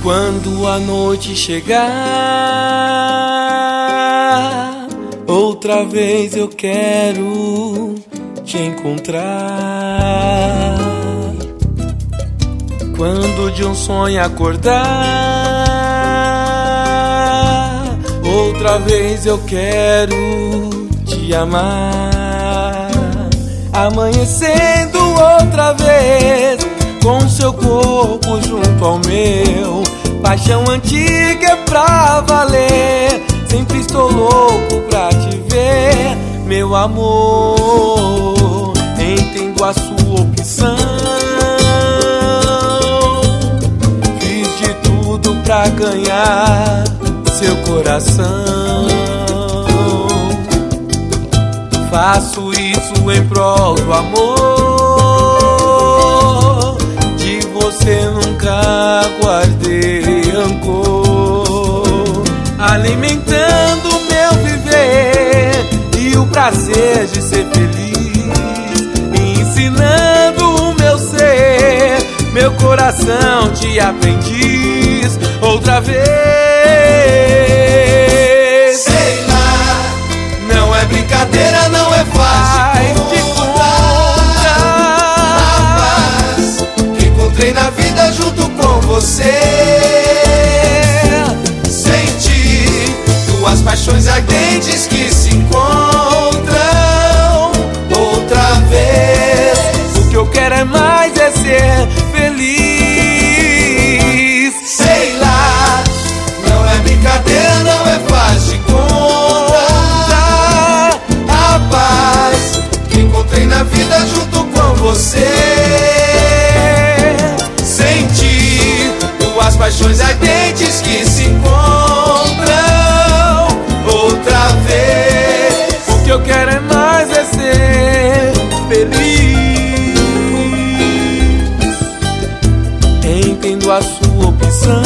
Quando a noite chegar, outra vez eu quero te encontrar. Quando de um sonho acordar, outra vez eu quero te amar. Amanhecendo outra vez, com seu corpo junto ao meu. Paixão antiga é pra valer, sempre estou louco pra te ver. Meu amor, entendo a sua opção. Fiz de tudo pra ganhar seu coração. Faço isso em prol do amor. De você nunca guardei rancor. Alimentando meu viver e o prazer de ser feliz, ensinando o meu ser, meu coração de aprendiz. Outra vez, sei lá, não é brincadeira, não é fácil de encontrar a paz que encontrei na vida junto com você. Senti duas paixões ardentes que se encontram outra vez. O que eu quero é mais, é ser feliz. Sei lá, não é brincadeira, não é fácil de encontrar a paz que encontrei na vida junto com você. Senti duas paixões ardentes que se encontram outra vez. O que eu quero é mais, é ser feliz. Entendo a sua opção.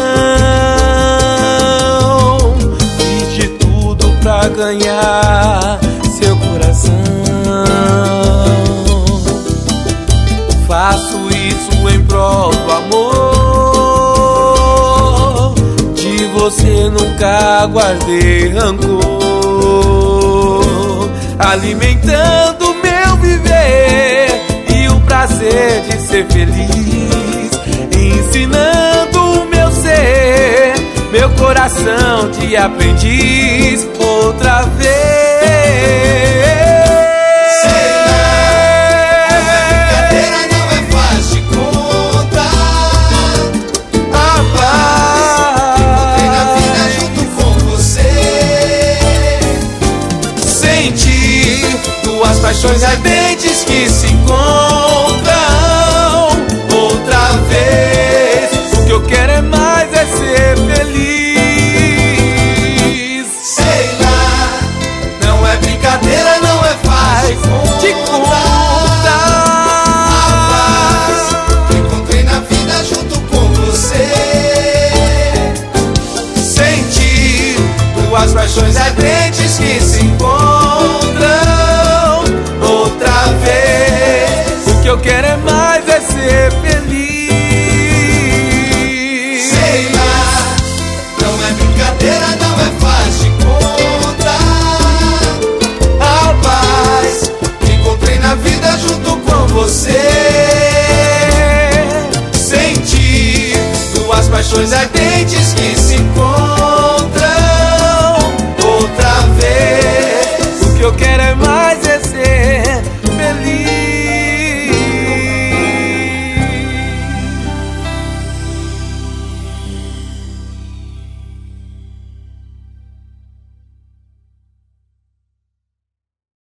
Fiz de tudo pra ganhar seu coração. Faço isso em prol do amor. De você nunca guardei rancor. Alimentando meu viver e o prazer de ser feliz, ensinando o meu ser, meu coração de aprendiz. Outra vez, Sei lá, não é brincadeira, não é fácil de encontrar a paz que encontrei na vida junto com você. Senti duas paixões ardentes que se encontram outra vez. o que eu quero é mais, é ser feliz. Sei lá, não é brincadeira, não é fácil De de encontrar a paz que encontrei na vida junto com você. Senti duas paixões ardentes que se encontram outra vez. O que eu quero é mais, é ser feliz. Sei lá, não é brincadeira, não é fácil de encontrar a paz que encontrei na vida junto com você. Senti duas paixões ardentes que